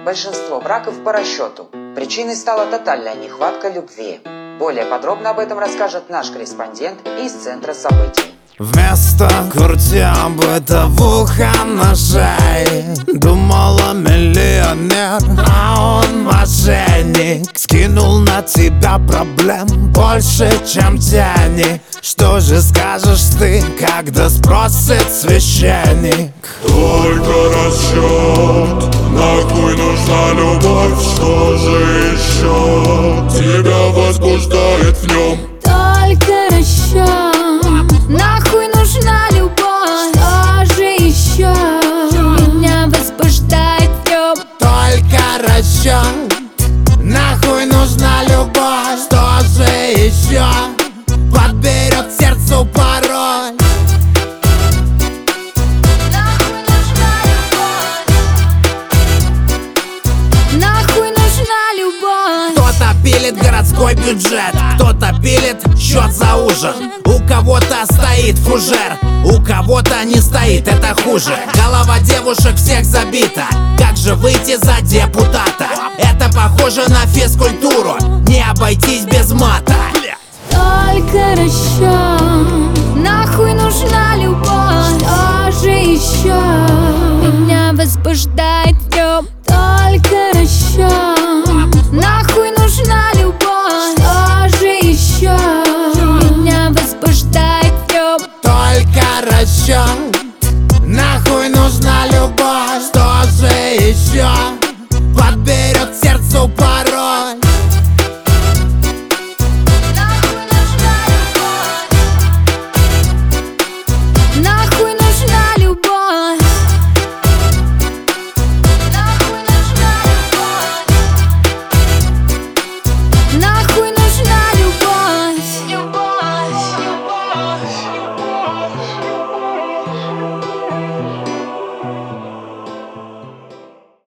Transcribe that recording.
большинство браков по расчету. Причиной стала тотальная нехватка любви. Более подробно об этом расскажет наш корреспондент из Центра событий. Вместо крутя бытовуха на шее думала миллионер, а он мошенник. Скинул на тебя проблем больше, чем денег. Что же скажешь ты, когда спросит священник? Только расчет, нахуй нужна любовь. Что же еще тебя возбуждает в нем? Только расчет, нахуй нужна любовь. Что же еще меня возбуждает в нем? Только расчет, нахуй нужна любовь. Что же еще подберет сердцу пароль? Нахуй нужна любовь. Нахуй нужна любовь. Кто-то пилит городской бюджет, кто-то пилит счет за ужин. У кого-то стоит фужер, у кого-то не стоит, это хуже. Голова девушек всех забита, как же выйти за депутата? Это похоже на физкультуру, не обойтись без мата. Только расчет, нахуй нужна любовь. Что же еще меня возбуждает